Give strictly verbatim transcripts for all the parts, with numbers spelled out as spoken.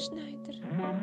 Шнайдер.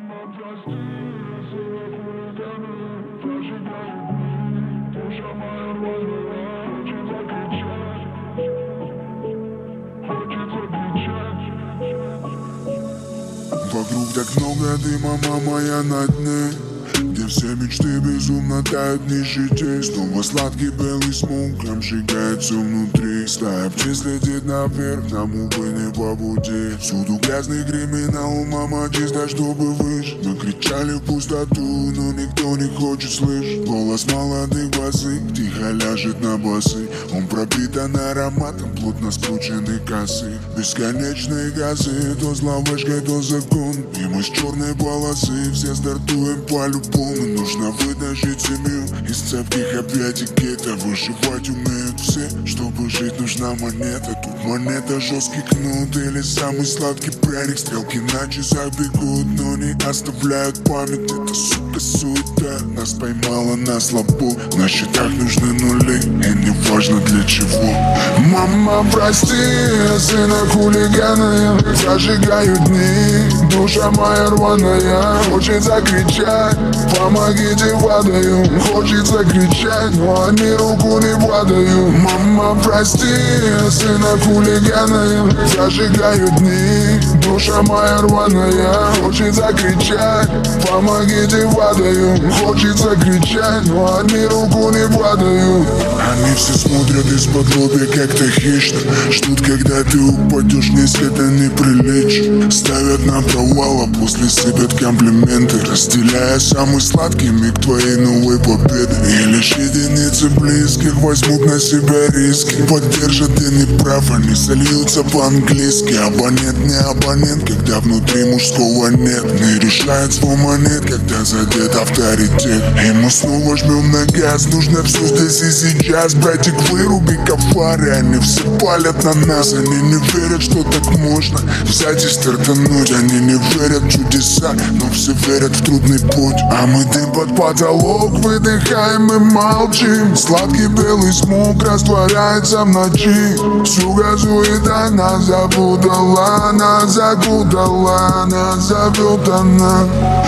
Вокруг так много дыма, мама, я на дне, где все мечты безумно тают в нищете. Снова сладкий белый смог обжигает все внутри. Стая птиц летит наверх, нам, увы, не по пути. Всюду грязный криминал, мама, чисто, чтобы выжить. Мы кричали в пустоту, но никто не хочет слышать. Голос молодых босых тихо ляжет на басы. Он пропитан ароматом плотно скрученной косы. Бесконечные газы, то зловышкой, то закон. И мы с черной полосы все стартуем по-любому. Нужно вытащить семью из цепких объятий гетто. Выживать умеют все, чтобы жить нужна монета. Тут монета, жесткий кнут или самый сладкий пряник. Стрелки на часах бегут, но не оставляют память. Это, сука, суета нас поймала на слабо. На счетах нужны нули, и не важно для чего. Мама, прости, сына хулигана, я зажигаю дни. Душа моя рваная, хочет закричать: помогите, падаю. Хочется кричать, но они руку не падают. Мама, прости, сына хулигана, я зажигаю дни. Душа моя рваная, хочет закричать: помогите, падаю. Хочется кричать, но они руку не падают. Они все смотрят из-под лобья как-то хищно. Ждут, когда ты упадешь вниз, это неприлично. Ставят на провал, а после сыпят комплименты, разделяя самый сладкий миг твоей новой победы. И лишь единицы близких возьмут на себя риски, поддержат, ты не прав, они сольются по-английски. Абонент не абонент, когда внутри мужского нет. Не решает свой монет, когда задет авторитет. И мы снова жмем на газ, нужно все здесь и сейчас. Братик, выруби кафары, они все палят на нас. Они не верят, что так можно взять и стартануть. Они не верят в чудеса, но все верят в трудный путь. А мы дым под потолок выдыхаем и молчим. Сладкий белый смог растворяется в ночи. Всю газуета нас запутала, нас закутала, нас зовет она.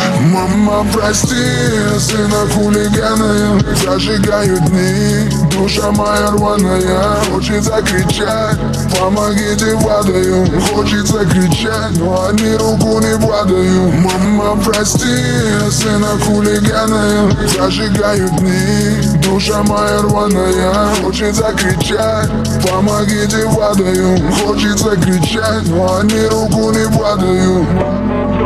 Мама, прости, сына хулигана, я зажигаю дни. Душа моя рваная, хочет закричать: помогите, падаю. Хочется кричать, но они руку не падают. Мама, прости, сына хулигана, я зажигаю дни. Душа моя рваная, хочет закричать: помогите, падаю. Хочется кричать, но они руку не падают.